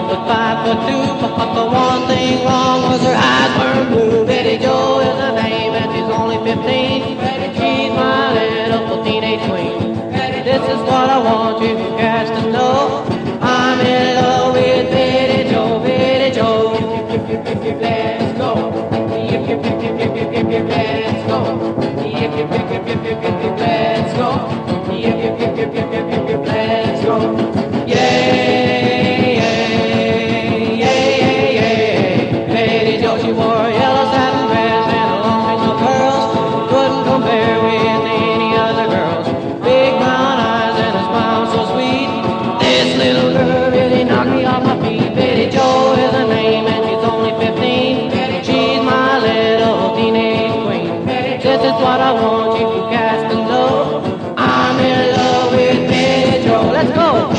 but 5'2". But the one thing wrong was her eyes were blue. Betty Jo is her name and she's only 15. She's my little teenage queen. This is what I want you guys to know. I'm in love with Betty Jo, Betty Jo. Let's go. Let's go. Let's go. Let's go. Yeah, yeah, yeah, yeah. Betty Jo, she wore a yellow satin dress and a long string of pearls. Couldn't compare with any other girls. Big brown eyes and a smile so sweet. This little girl really knocked me off my feet. Betty Jo is her name and she's only 15. She's my little teenage queen. This is what I want you guys to know. I'm in love with Betty Jo. Let's go.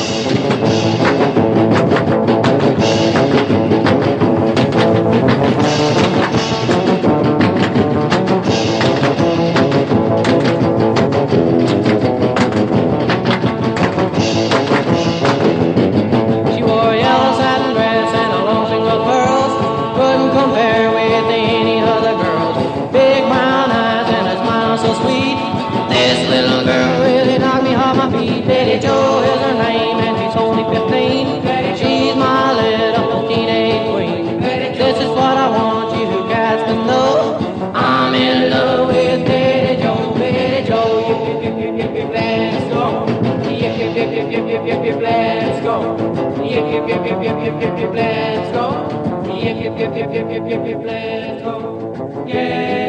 She wore a yellow satin dress and a long string of pearls. Couldn't compare with any other girls. Big brown eyes and a smile so sweet. This little girl really knocked me off my feet. Betty Jo is her name and she's only 15. She's my little teenage queen. This is what I want you guys to know. I'm in love with Betty Jo, Betty Jo. Let's go. Let's go. Let's go. Let's go. Yeah.